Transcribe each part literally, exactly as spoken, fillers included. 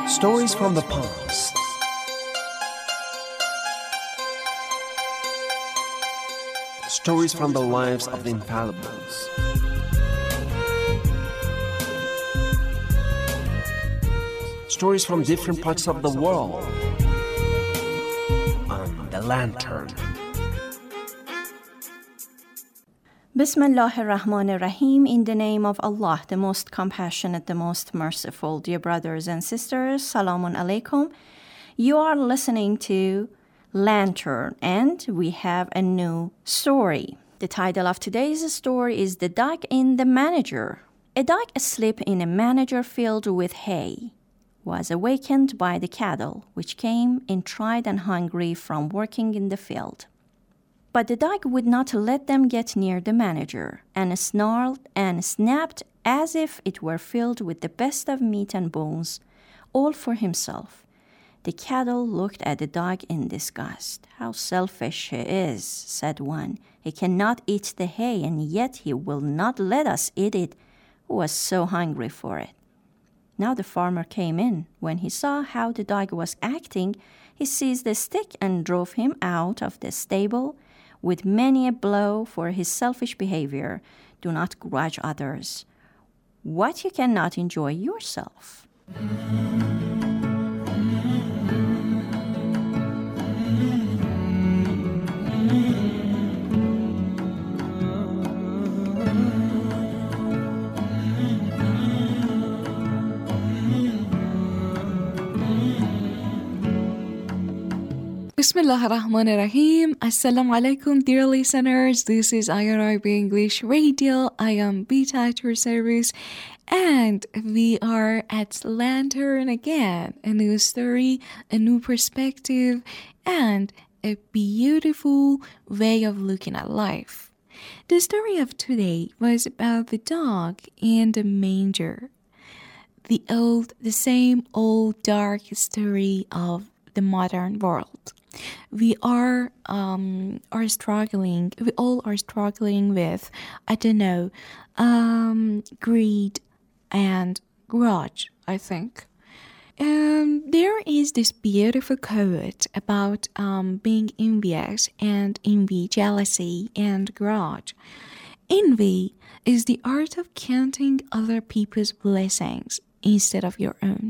Stories from the past. Stories from the lives of the infallibles. Stories from different parts of the world. On The Lantern. Bismillah ar-Rahman ar-Rahim. In the name of Allah, the most compassionate, the most merciful. Dear brothers and sisters, Salamun Alaikum. You are listening to Lantern, and we have a new story. The title of today's story is The Dog in the Manager. A dog asleep in a manager filled with hay was awakened by the cattle, which came in tired and hungry from working in the field. But the dog would not let them get near the manager, and snarled and snapped as if it were filled with the best of meat and bones, all for himself. The cattle looked at the dog in disgust. "How selfish he is," said one. "He cannot eat the hay, and yet he will not let us eat it, who was so hungry for it." Now the farmer came in. When he saw how the dog was acting, he seized a stick and drove him out of the stable with many a blow for his selfish behavior. Do not grudge others what you cannot enjoy yourself. Bismillah ar-Rahman ar-Rahim. Assalamu alaikum, dear listeners. This is I R I B English Radio. I am Beta at your service, and we are at Lantern again. A new story, a new perspective, and a beautiful way of looking at life. The story of today was about the dog in the manger. The old, the same old dark story of the modern world. We are um are struggling. We all are struggling with, I don't know, um, greed and grudge, I think. Um, there is this beautiful quote about um being envious and envy, jealousy and grudge. Envy is the art of counting other people's blessings instead of your own.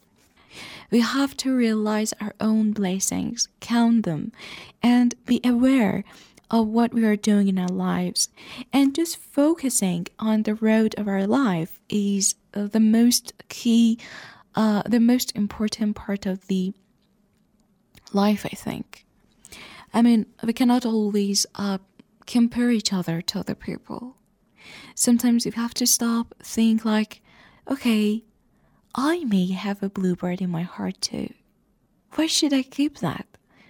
We have to realize our own blessings, count them, and be aware of what we are doing in our lives. And just focusing on the road of our life is uh, the most key, uh, the most important part of the life, I think. I mean, we cannot always uh, compare each other to other people. Sometimes we have to stop, think like, okay, I may have a bluebird in my heart too. Why should I keep that?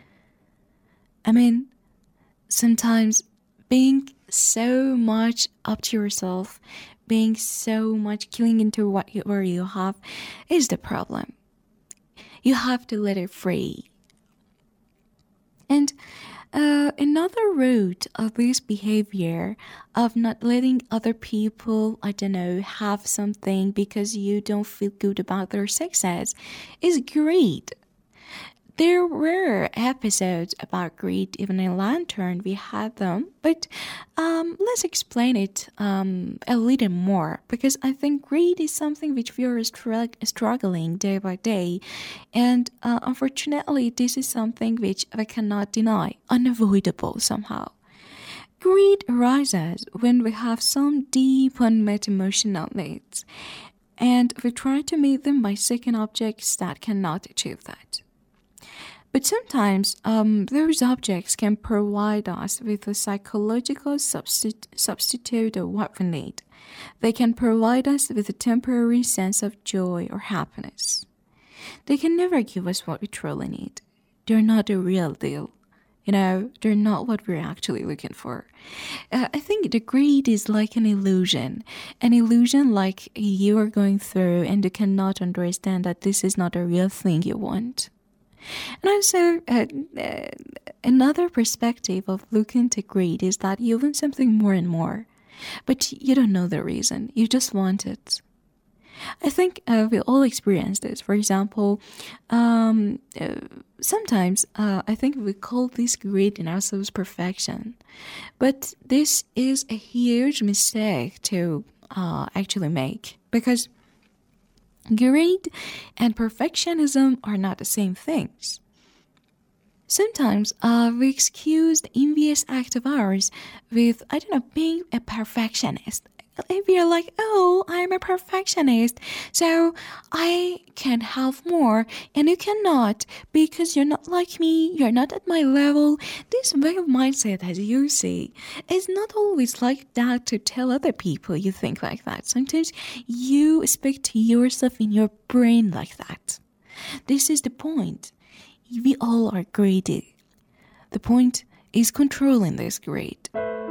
I mean, sometimes being so much up to yourself, being so much clinging into what you, where you have is the problem. You have to let it free. And Uh, another root of this behavior of not letting other people, I don't know, have something because you don't feel good about their success is greed. There were episodes about greed, even in Lantern, we had them, but um, let's explain it um, a little more, because I think greed is something which we are str- struggling day by day, and uh, unfortunately this is something which I cannot deny, unavoidable somehow. Greed arises when we have some deep unmet emotional needs, and we try to meet them by seeking objects that cannot achieve that. But sometimes um, those objects can provide us with a psychological substi- substitute of what we need. They can provide us with a temporary sense of joy or happiness. They can never give us what we truly need. They're not the real deal. You know, they're not what we're actually looking for. Uh, I think the greed is like an illusion. An illusion like you are going through and you cannot understand that this is not a real thing you want. And also, uh, uh, another perspective of looking to greed is that you want something more and more, but you don't know the reason. You just want it. I think uh, we all experience this. For example, um, uh, sometimes uh, I think we call this great in ourselves perfection. But this is a huge mistake to uh, actually make, because greed and perfectionism are not the same things. Sometimes uh, we excuse the envious act of ours with, I don't know, being a perfectionist. If you're like, oh, I'm a perfectionist, so I can have more, and you cannot because you're not like me, you're not at my level. This way of mindset, as you see, is not always like that to tell other people you think like that. Sometimes you speak to yourself in your brain like that. This is the point. We all are greedy. The point is controlling this greed.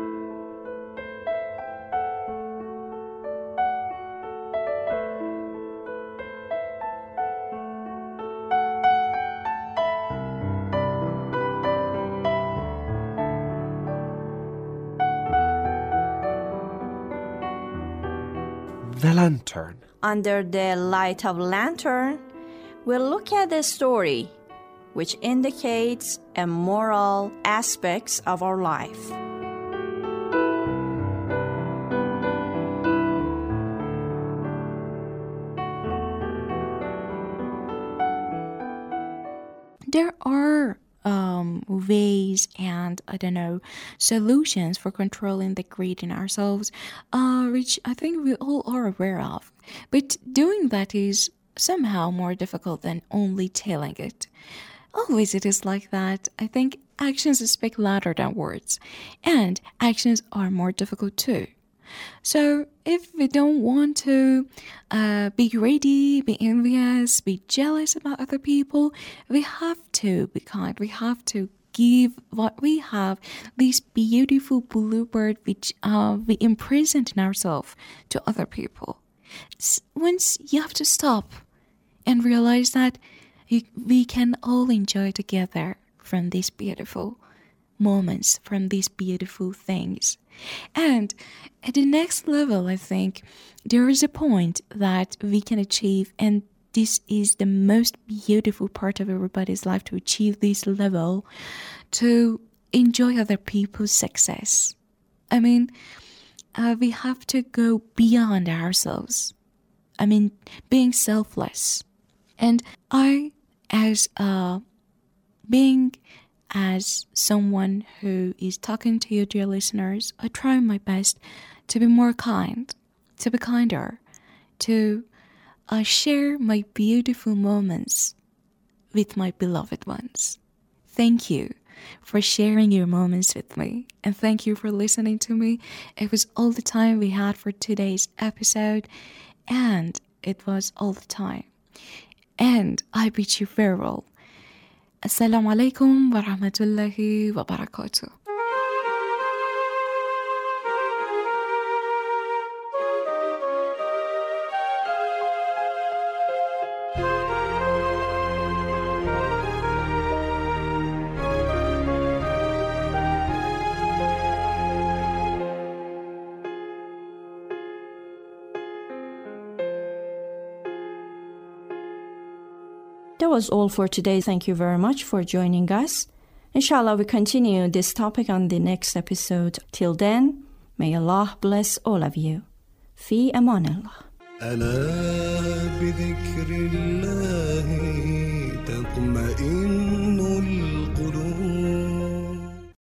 The lantern. Under the light of lantern, we'll look at the story, which indicates a moral aspects of our life. There are um, ways and, I don't know, solutions for controlling the greed in ourselves, uh, which I think we all are aware of. But doing that is somehow more difficult than only telling it. Always it is like that. I think actions speak louder than words, and actions are more difficult too. So if we don't want to uh, be greedy, be envious, be jealous about other people, we have to be kind. We have to give what we have, this beautiful bluebird which uh, we imprisoned in ourselves, to other people. Once you have to stop and realize that you, we can all enjoy together from these beautiful moments, from these beautiful things. And at the next level, I think there is a point that we can achieve, and this is the most beautiful part of everybody's life, to achieve this level, to enjoy other people's success. I mean, uh, we have to go beyond ourselves. I mean, being selfless. And I, as uh, being as someone who is talking to you, dear listeners, I try my best to be more kind, to be kinder, to uh, share my beautiful moments with my beloved ones. Thank you for sharing your moments with me, and thank you for listening to me. It was all the time we had for today's episode, and it was all the time. And I bid you farewell. Assalamu alaikum wa rahmatullahi wa barakatuh. That was all for today. Thank you very much for joining us. Inshallah, we continue this topic on the next episode. Till then, may Allah bless all of you. Fi aman Allah. ألا بذكر الله تطمئن القلوب